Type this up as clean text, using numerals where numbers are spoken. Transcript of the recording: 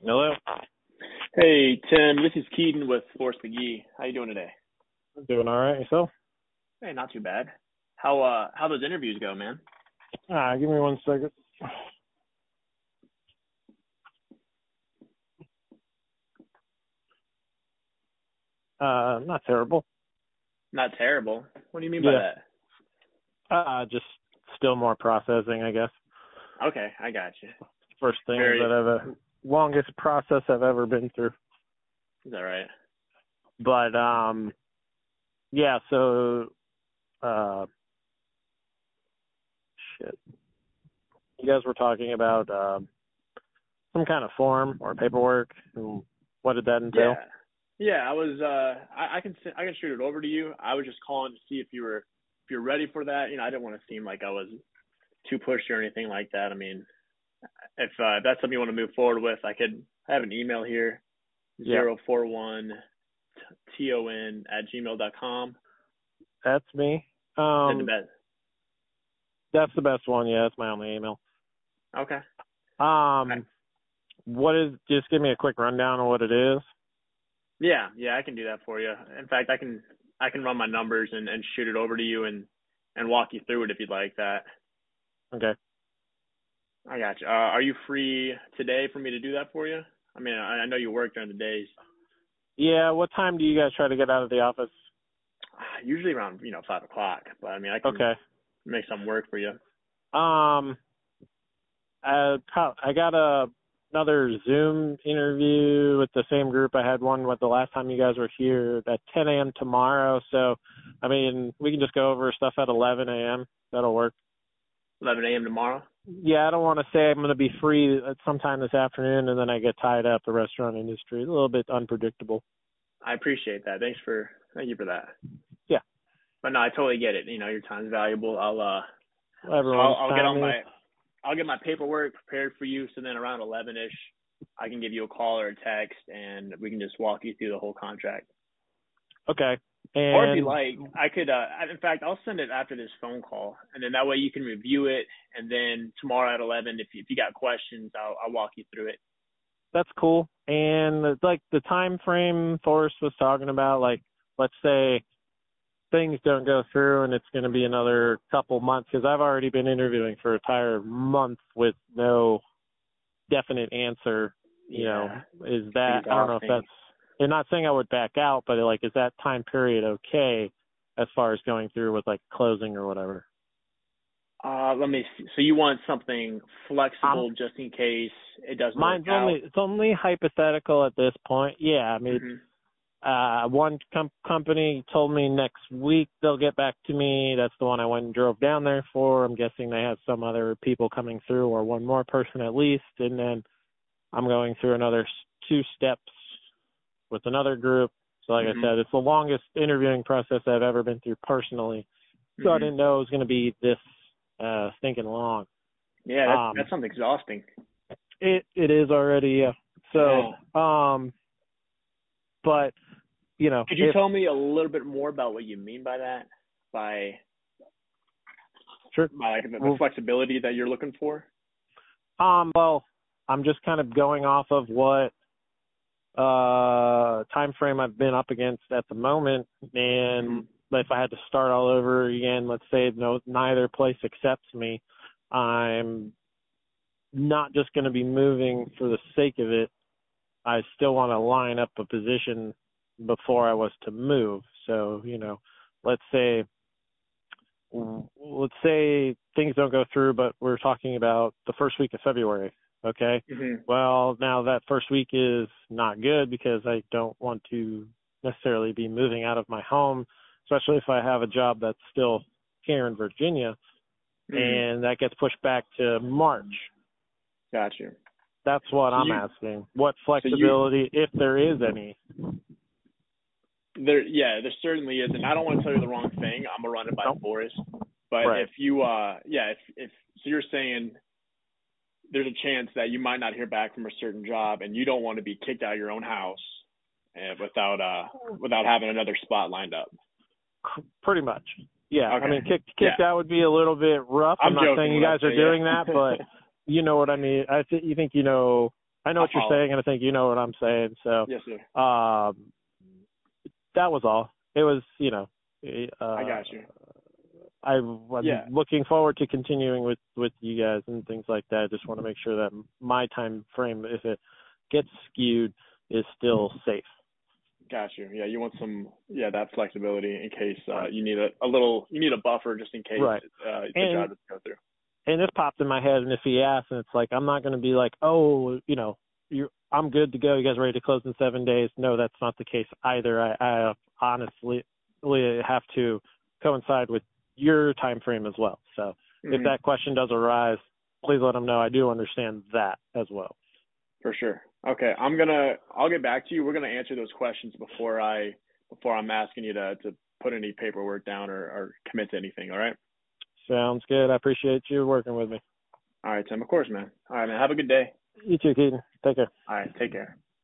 Hello. Hey Tim, this is Keaton with Force McGee. How you doing today? I'm doing all right. Yourself? Hey, not too bad. How those interviews go, man? Give me 1 second. Not terrible. Not terrible. What do you mean by Yeah. that? Just still more processing, I guess. Okay, I got you. First thing Very. that longest process I've ever been through. Is that right? But yeah. So shit. You guys were talking about some kind of form or paperwork. And what did that entail? Yeah. I was. I can shoot it over to you. I was just calling to see if you're ready for that. I didn't want to seem like I was too pushy or anything like that. I mean, if that's something you want to move forward with, I have an email here, Yeah. 041ton@gmail.com. That's me. That's the best one. Yeah, that's my only email. Okay. Just give me a quick rundown of what it is. Yeah, I can do that for you. In fact, I can run my numbers and shoot it over to you and walk you through it if you'd like that. Okay. I got you. Are you free today for me to do that for you? I mean, I know you work during the days. Yeah, what time do you guys try to get out of the office? Usually around 5:00, but I mean I can make something work for you. I got another Zoom interview with the same group. I had one with the last time you guys were here at 10 a.m. tomorrow. So, I mean, we can just go over stuff at 11 a.m. That'll work. 11 a.m. tomorrow? Yeah, I don't want to say I'm going to be free at sometime this afternoon and then I get tied up. The restaurant industry is a little bit unpredictable. I appreciate that. Thank you for that. Yeah. But no, I totally get it. Your time's valuable. I'll get my paperwork prepared for you. So then around 11ish, I can give you a call or a text and we can just walk you through the whole contract. Okay. Or if you like, I could, in fact, I'll send it after this phone call, and then that way you can review it, and then tomorrow at 11, if you got questions, I'll walk you through it. That's cool. And like the time frame Forrest was talking about, like let's say things don't go through and it's going to be another couple months, because I've already been interviewing for an entire month with no definite answer. Is that, I don't know if that's, they're not saying I would back out, but like, is that time period okay as far as going through with like closing or whatever? Let me see. So you want something flexible just in case it doesn't work out? It's only hypothetical at this point. Yeah, I mean, one company told me next week they'll get back to me. That's the one I went and drove down there for. I'm guessing they have some other people coming through, or one more person at least. And then I'm going through another 2 steps with another group. So like I said, it's the longest interviewing process I've ever been through personally. So I didn't know it was going to be this stinking long. Yeah, that sounds exhausting. It is already, yeah. So, but, Could you tell me a little bit more about what you mean by that? Sure. By the flexibility that you're looking for? Well, I'm just kind of going off of what time frame I've been up against at the moment, and if I had to start all over again, let's say neither place accepts me, I'm not just going to be moving for the sake of it. I still want to line up a position before I was to move. So, let's say things don't go through, but we're talking about the first week of February. Okay. Well, now that first week is not good because I don't want to necessarily be moving out of my home, especially if I have a job that's still here in Virginia, and that gets pushed back to March. Gotcha. That's what I'm asking. What flexibility, if there is any? There certainly is, and I don't want to tell you the wrong thing. I'm gonna run it by Forrest. But if you, if so, you're saying there's a chance that you might not hear back from a certain job, and you don't want to be kicked out of your own house without having another spot lined up. Pretty much. Yeah. Okay. I mean, kicked out would be a little bit rough. I'm not saying you guys are doing that, but you know what I mean. You think I know what you're saying, and I think you know what I'm saying. So yes, sir. That was all. It was, I got you. I'm looking forward to continuing with you guys and things like that. I just want to make sure that my time frame, if it gets skewed, is still safe. Got you. Yeah, you want that flexibility in case you need a buffer just in case the job doesn't go through. And this popped in my head, and if he asks, and it's like, I'm not going to be like, oh, I'm good to go. You guys ready to close in 7 days? No, that's not the case either. I honestly have to coincide with your time frame as well. So if that question does arise, please let them know. I do understand that as well. For sure. Okay, I'll get back to you. We're gonna answer those questions before I'm asking you to put any paperwork down or commit to anything. All right. Sounds good. I appreciate you working with me. All right, Tim. Of course, man. All right, man. Have a good day. You too, Keaton. Take care. All right. Take care.